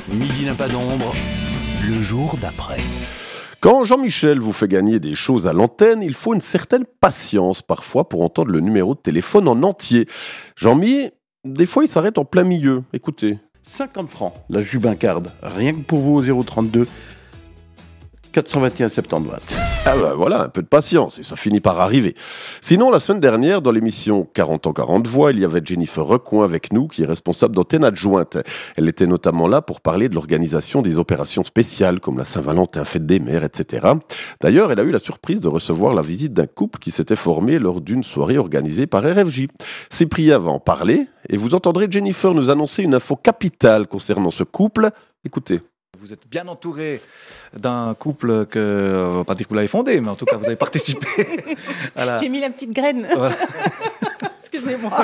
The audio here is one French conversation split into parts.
Midi n'a pas d'ombre, le jour d'après. Quand Jean-Michel vous fait gagner des choses à l'antenne, il faut une certaine patience parfois pour entendre le numéro de téléphone en entier. Jean-Mi, des fois il s'arrête en plein milieu. Écoutez. 50 francs, la Jubin Card, rien que pour vous au 032 421 70. Ah ben voilà, un peu de patience et ça finit par arriver. Sinon, la semaine dernière, dans l'émission 40 ans 40 voix, il y avait Jennifer Recoin avec nous, qui est responsable d'antenne adjointe. Elle était notamment là pour parler de l'organisation des opérations spéciales, comme la Saint-Valentin, Fête des Mères, etc. D'ailleurs, elle a eu la surprise de recevoir la visite d'un couple qui s'était formé lors d'une soirée organisée par RFJ. Cyprien va en parler, et vous entendrez Jennifer nous annoncer une info capitale concernant ce couple. Écoutez. Vous êtes bien entouré d'un couple que, on va pas dire que vous l'avez fondé, mais en tout cas vous avez participé à la... J'ai mis la petite graine. Voilà. Excusez-moi.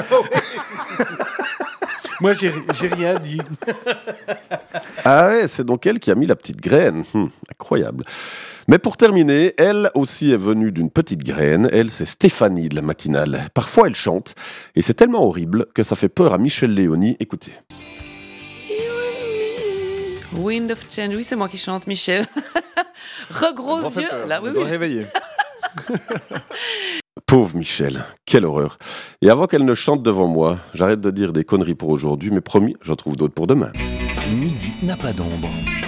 Moi, j'ai rien dit. Ah ouais, c'est donc elle qui a mis la petite graine. Incroyable. Mais pour terminer, elle aussi est venue d'une petite graine. Elle, c'est Stéphanie de la matinale. Parfois, elle chante. Et c'est tellement horrible que ça fait peur à Michel Léoni. Écoutez. Wind of Change, oui, c'est moi qui chante, Michel. Regros yeux, là, oui, oui. Réveiller. Pauvre Michel, quelle horreur. Et avant qu'elle ne chante devant moi, j'arrête de dire des conneries pour aujourd'hui, mais promis, j'en trouve d'autres pour demain. Midi n'a pas d'ombre.